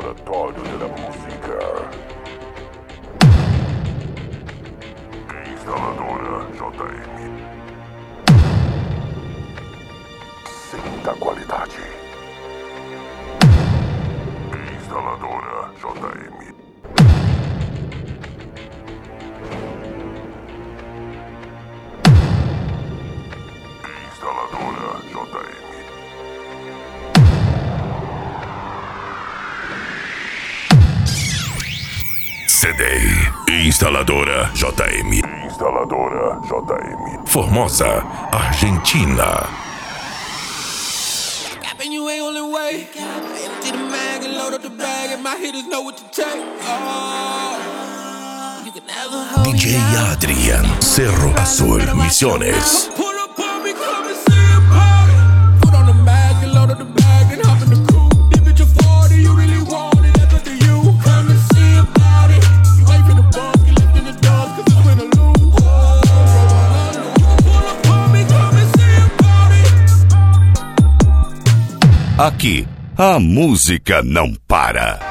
laboratório da música. Instaladora JM. Sinta a qualidade. Instaladora JM. Instaladora JM. CD. Instaladora JM. Instaladora JM. Formosa, Argentina. You ain't only way. Empty the mag and load up the bag, and my hitters know what to take. You can never hold DJ Adrian, Cerro Azul, Misiones. Pull up on me, come and see a party. Put on the mag and load up the bag, and hop in the coupe. Dip it to 40, you really want it, that's up to you. Come and see a party. You ain't finna bump, you lifting the dust, cause it's win or lose. Pull up on me, come and see a party. Aqui, a música não para.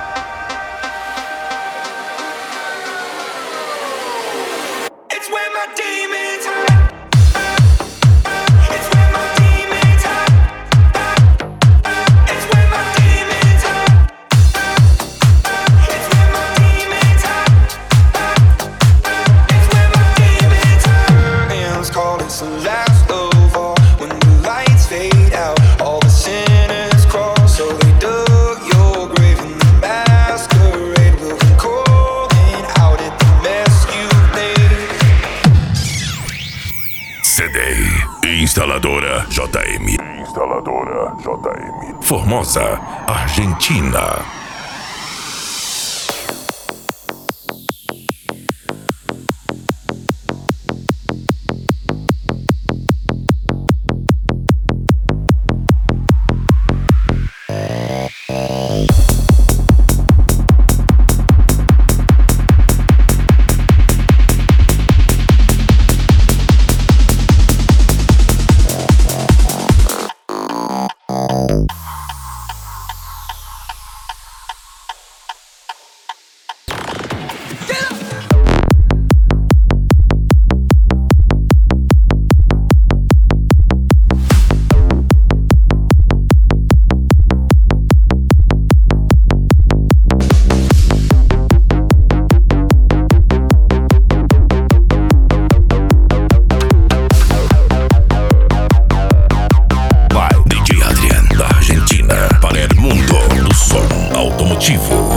It's where my demons hide. It's where my demons hide. It's where my demons hide. It's where my demons hide. It's where my demons hide. Hands call it's the last of all. When the lights fade out, all the sinners cross. So they dug your grave in the masquerade. Will come calling out at the mess you made. CD. Instaladora JM. Instaladora JM. Formosa, Argentina. Vai, DJ Adrian, da Argentina, para o mundo do som automotivo.